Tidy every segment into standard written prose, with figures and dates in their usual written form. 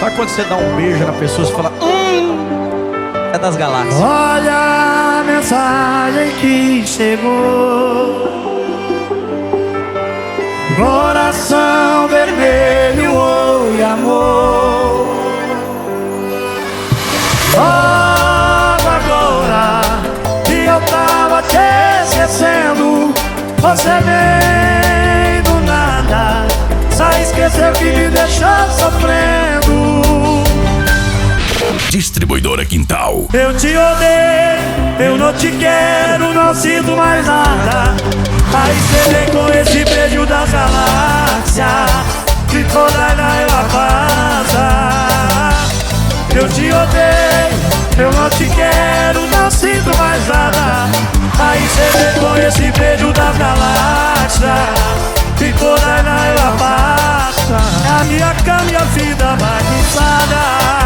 Sabe quando você dá um beijo na pessoa e fala, é das galáxias. Olha a mensagem que chegou. Coração vermelho, oi amor. Logo agora que eu tava te esquecendo, você vem do nada, só esqueceu que me deixou sofrendo. Distribuidora Quintal. Eu te odeio, eu não te quero, não sinto mais nada. Aí cê vem com esse beijo da galáxia, que toda ela passa. Eu te odeio, eu não te quero, não sinto mais nada. Aí cê vem com esse beijo da galáxia, que toda ela passa. É a minha cama e a vida bagunçada.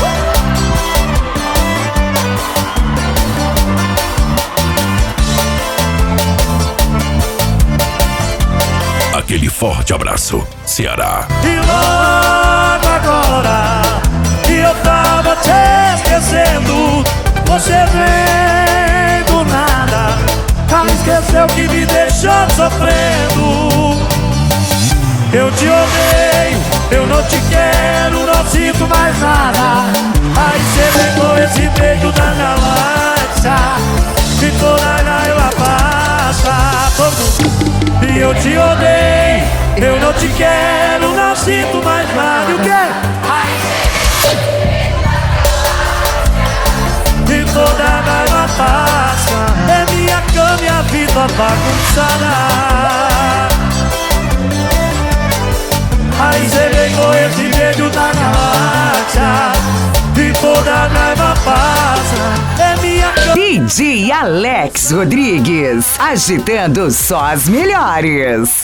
Aquele forte abraço, Ceará. E logo agora que eu tava te esquecendo, você vem do nada, ah, esqueceu que me deixou sofrendo. Eu te odeio, eu não te quero, não sinto mais nada. Aí cê vem com esse beijo da galáxia, que toda ela passa. E eu te odeio, eu não te quero, não sinto mais nada. E o quê? E toda a raiva passa, é minha cama e a vida bagunçada. Aí cê vem com esse beijo da galáxia, e toda a raiva passa, é minha cama. DJ Alex Rodrigues, agitando só as melhores.